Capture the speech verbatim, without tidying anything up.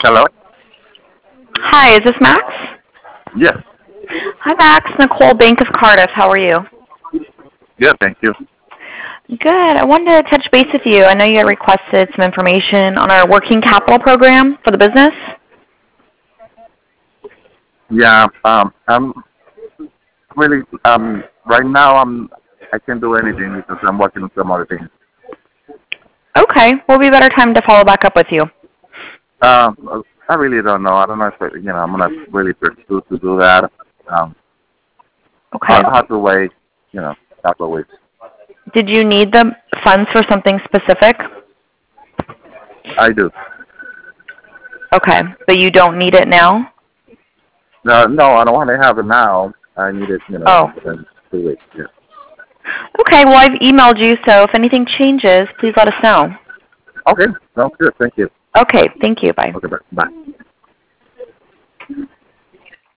Hello? Hi, is this Max? Yes. Hi, Max. Nicole, Bank of Cardiff. How are you? Good, thank you. Good. I wanted to touch base with you. I know you had requested some information on our working capital program for the business. Yeah, um, I'm really, um, right now I'm, I can't do anything because I'm working on some other things. Okay. What would be a better time to follow back up with you? Um, I really don't know. I don't know if, I- you know, I'm not really pursue to do that. Um, Okay. I'll have to wait, you know, a couple of weeks. Did you need the funds for something specific? I do. Okay. But you don't need it now? No, no, I don't want to have it now. I need it, you know, Oh. in two weeks. Yeah. Okay. Well, I've emailed you, so if anything changes, please let us know. Okay, sounds good. Thank you. Okay. Thank you. Bye. Okay, bye. Bye.